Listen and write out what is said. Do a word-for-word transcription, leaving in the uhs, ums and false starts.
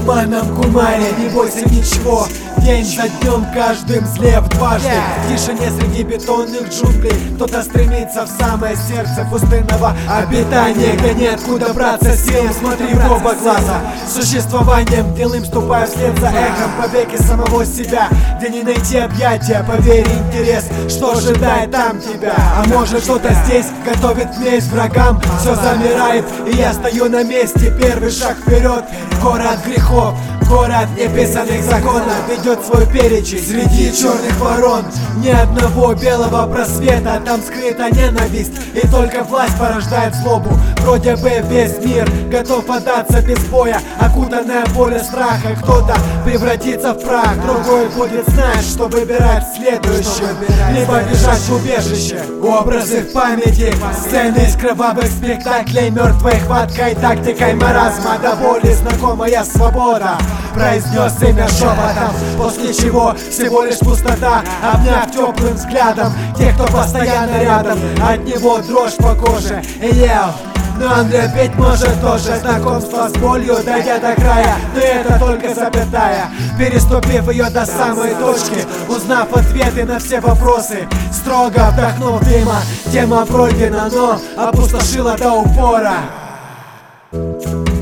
туманном кумаре, не бойся ничего. День за днем, каждым злев дважды. В тишине среди бетонных джунглей кто-то стремится в самое сердце пустынного обитания, где неоткуда браться сил. Смотри в оба глаза, существованием делым ступая вслед за эхом побеги самого себя, где не найти объятия, поверь, интерес, что ожидает там тебя. А может кто-то здесь готовит месть врагам. Все замирает, и я стою на месте. Первый шаг вперед, город грехов, город неписанных законов ведет свой перечень среди черных ворон. Ни одного белого просвета, там скрыта ненависть, и только власть порождает злобу. Вроде бы весь мир готов отдаться без боя, окутанное поле страха. Кто-то превратится в прах, другой будет знать, что выбирать следующее. Либо бежать в убежище. Образы в памяти, сцены из кровавых спектаклей, мертвой хваткой, тактикой маразма до боли знакомая свобода. Произнес имя шепотом, после чего всего лишь пустота, обняв теплым взглядом тех, кто постоянно рядом. От него дрожь по коже, ел. Но Андрей петь может тоже. Знакомство с болью, дойдя до края, но это только запятая. Переступив ее до самой точки, узнав ответы на все вопросы, строго вдохнув дыма, тема пройдена, но опустошила до упора.